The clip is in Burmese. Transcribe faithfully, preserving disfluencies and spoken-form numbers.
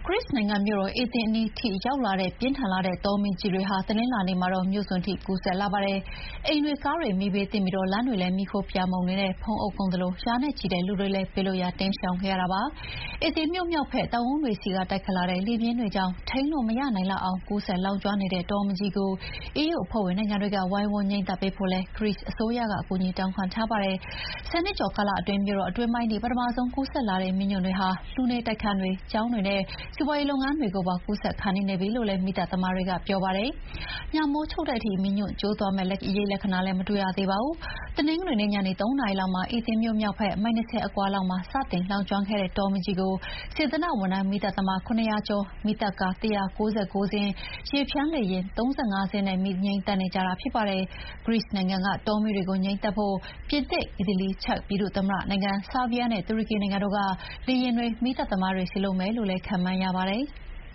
Greece နိုင်ငံမြို့တော်အေသင်အနီးထိရောက်လာတဲ့ပြင်းထန်လှတဲ့တောမီးကြီးတွေဟာတနင်္လာနေ့မှာတော့မြို့စွန်ထိကူးစက်လာပါတယ်။အိမ်တွေကားတွေမီးဘေးသင့်ပြီးလမ်းတွေလည်းမီးခိုးပြာမှုန်တွေနဲ့ဖုံးအုပ်ကုန်သလိုရာနဲ့ချီတဲ့လူတွေလည်းဘေးလွတ်ရာတိမ်းရှောင်ခဲ့ရတာပါ။အေသင်မြို့မြောက်ဘက်တောင်ကုန်းတွေဆီကတိုက်ခတ်လာတဲ့လေပြင်းတွေကြောင့်ထိန်းလို့မရနိုင်လောက်အောင်ကူးစက်လောင်ကျွမ်းနေတဲ့တောမီးကြီးကို အီးယူအဖွဲ့ဝင်နိုင်ငံတွေကဝိုင်းဝန်းငြှိမ်းသတ်ပေးဖို့လည်း Greece အစိုးရကအကူအညီတောင်းခံထားပါတယ်။ဆယ်နှစ်ကျော်ကာလအတွင်းမြို့တော်အတွင်းပိုင်းထိပထမဆုံးကူးစက်လာတဲ့မီးညွန့်တွေဟာလူနေတိုက်ခန်းတွေ၊ကျောင်းတွေနဲ့စီးပွါးရေးလုပ်ငန်းတွေကိုပါကူးစက်ခါနီးနေပြီလို့လည်းမီးသတ်သမားတွေကပြောပါတယ်။ညမိုးချုပ်တဲ့အထိမီးညွန့်ကျိုးသွားမယ့်အရိပ်လက္ခဏာလည်းမတွေ့ရသေးပါဘူး။တနင်္ဂနွေနေ့ညနေသုံးနာရီလောက်မှာအေသင်မြို့မြောက်ဘက်မိုင်၂၀အကွာလောက်မှာစတင်လောင်ကျွမ်းခဲ့တဲ့တောမီးကြီးကိုစေတနာ့ဝန်ထမ်းမီးသတ်သမား၇၀၀ကျော်၊မီးသတ်ကား၁၉၉စင်း၊ရေဖျန်းလေယာဉ်၃၅စင်းနဲ့မီးငြိမ်းသတ်နေကြတာဖြစ်ပါတယ်။ Greece နိုင်ငံကတောမီးတွေကိုငြိမ်းသတ်ဖို့ပြင်သစ်၊အီတလီ၊ချက်ပြည်သူ့သမ္မတနိုင်ငံ၊ဆားဗီးယားနဲ့တူရကီနိုင်ငံတို့ကလေယာဉ်တွေ၊မီးသတ်သမားတွေစေလွှတ်မယ်လို့လည်းခန့်မှန်းရပါတယ်။